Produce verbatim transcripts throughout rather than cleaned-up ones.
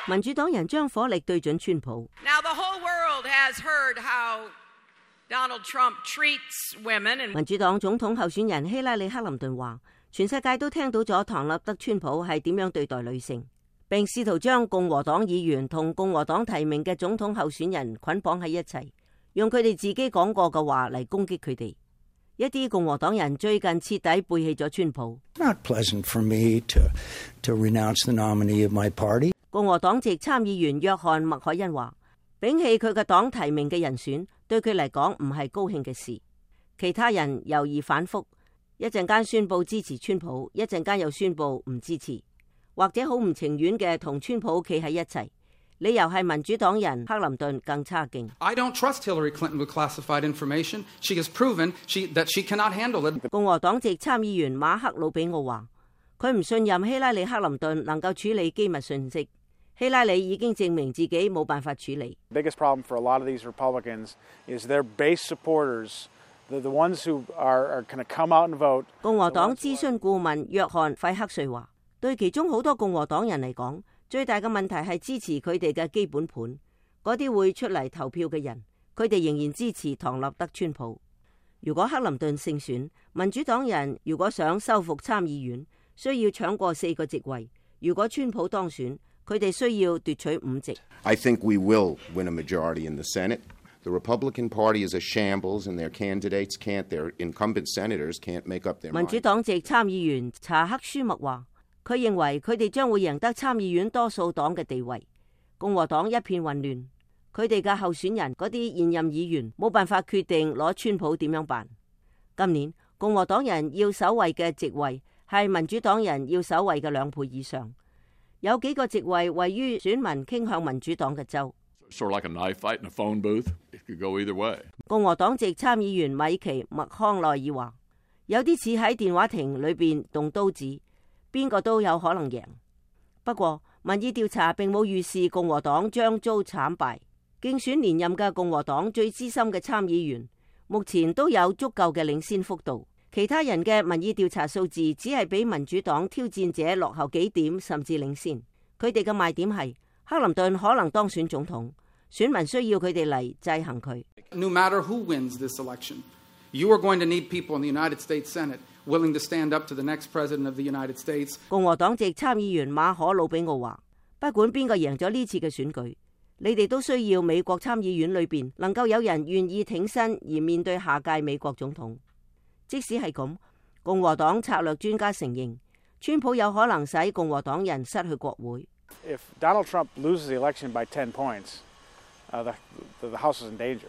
民主黨人將火力對準川普。 Now the whole world has heard how Donald Trump treats women and 民主黨總統候選人希拉里·克林頓話，全世界都聽到咗唐納德·川普係點樣對待女性，並試圖將共和黨議員同共和黨提名嘅總統候選人捆綁喺一齊，用佢哋自己講過嘅話嚟攻擊佢哋。一啲共和黨人最近徹底背棄咗川普。 Not pleasant for me to to renounce the nominee of my party. 共和黨籍參議員約翰麥凱恩話，摒棄佢嘅黨提名嘅人選，對佢嚟講唔係高興嘅事。其他人猶豫反覆，一陣間宣布支持川普，一陣間又宣布唔支持，或者好唔情願嘅同川普企喺一齊。理由係民主黨人克林頓更差勁。 I don't trust Hillary Clinton with classified information. She has proven she, that she cannot handle it. 共和黨籍參議員馬克魯比奧話，佢唔信任希拉里克林頓能夠處理機密信息。希拉里已經證明自己冇辦法處理。 The biggest problem for a lot of these Republicans is their base supporters, the the ones who are are going to come out and vote. 共和黨諮詢顧問約翰費克瑞話，對其中好多共和黨人嚟講，最大嘅問題係支持佢哋嘅基本盤，嗰啲會出嚟投票嘅人，佢哋仍然支持唐納德川普。如果克林頓勝選，民主黨人如果想收復參議院，需要搶過四個席位；如果川普當選，佢哋需要奪取五席。 I think we will win a majority in the Senate. The Republican Party is a shambles, and their candidates can't, their incumbent senators can't make up their mind. 民主黨籍參議員查克舒默話，佢認為佢哋將會贏得參議院多數黨嘅地位。共和黨一片混亂，佢哋嘅候選人嗰啲現任議員冇辦法決定攞川普點樣辦。今年共和黨人要守衛嘅席位係民主黨人要守衛嘅兩倍以上。有幾個席位位於選民傾向民主黨嘅州。 Sort of like a knife fight in a phone booth. It could go either way. 共和黨籍參議員米奇麥康奈爾話，有啲似喺電話亭裏邊動刀子，邊個都有可能贏。不過民意調查並冇預示共和黨將遭慘敗。競選連任嘅共和黨最資深嘅參議員目前都有足夠嘅領先幅度。其他人嘅民意調查數字只係比民主黨挑戰者落後幾點，甚至領先。佢哋嘅賣點係克林頓可能當選總統，選民需要佢哋嚟制衡佢。 No matter who wins this election, you are going to need people in the United States Senate willing to stand up to the next president of the United States. 共和黨籍參議員馬可魯比奧話，不管邊個贏咗呢次嘅選舉，你哋都需要美國參議院裏邊能夠有人願意挺身而面對下屆美國總統。即使係咁，共和黨策略專家承認，川普有可能使共和黨人失去國會。 If Donald Trump loses the election by ten points, uh, the, the the House is in danger,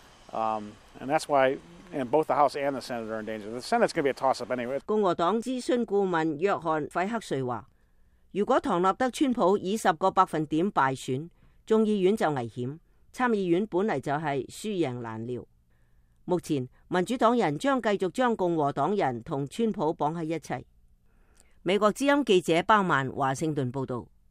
um, and that's why and both the House and the Senate are in danger. The Senate's going to be a toss-up anyway. 共和黨諮詢顧問約翰費克瑞話，如果唐納德川普以十個百分點敗選，眾議院就危險，參議院本嚟就係輸贏難料。目前民主黨人將繼續將共和黨人同川普綁喺一齊。美國之音記者包曼華盛頓報道。